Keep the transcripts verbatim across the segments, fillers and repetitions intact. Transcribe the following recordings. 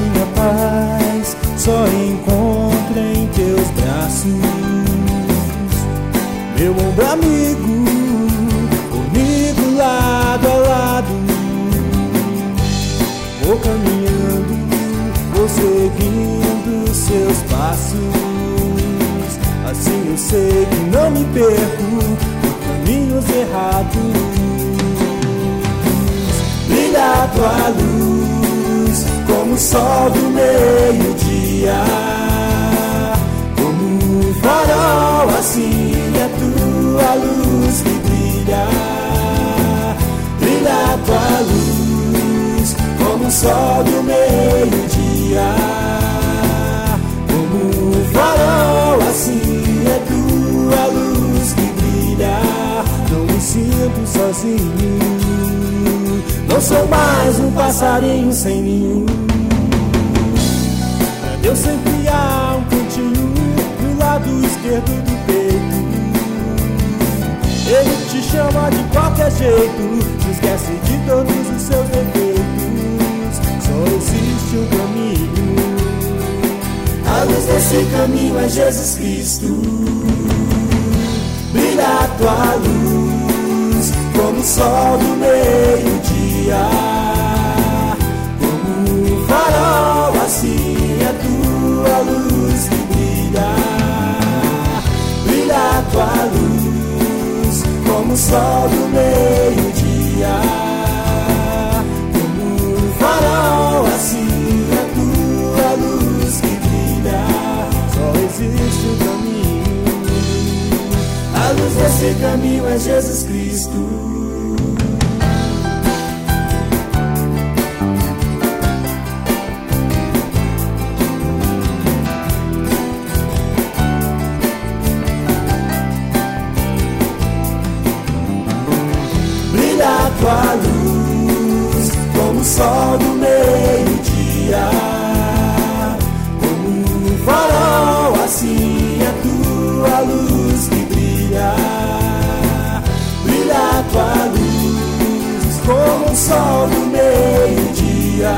minha paz só encontro em teus braços. Meu ombro amigo, comigo lado a lado. Vou caminhando, vou seguindo seus passos. Assim eu sei que não me perco por caminhos errados. Brilha a tua luz como o sol do meio-dia, como um farol, assim é tua luz que brilha. Brilha a tua luz como o sol do meio-dia, como um farol, assim é tua luz que brilha. Não me sinto sozinho, não sou mais um passarinho sem ninho. Pra Deus sempre há um cantinho no lado esquerdo do peito. Ele te chama de qualquer jeito, te esquece de todos os seus defeitos. Só existe um caminho, a luz desse caminho é Jesus Cristo. Brilha a tua luz como o sol do meio-dia, como um farol, assim é tua luz que brilha. Brilha a tua luz como o sol do meio-dia, como um farol, assim é tua luz que brilha. Só existe um caminho, a luz desse caminho é Jesus Cristo. Brilha a tua luz como o sol do meio-dia, como um farol, assim é tua luz que brilha. Brilha a tua luz como o sol do meio-dia,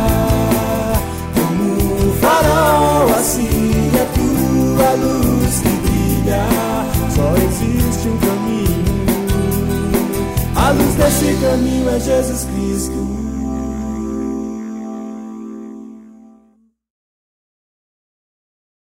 como um farol, assim é tua luz que brilha. Só existe um caminho, a luz desse caminho é Jesus Cristo.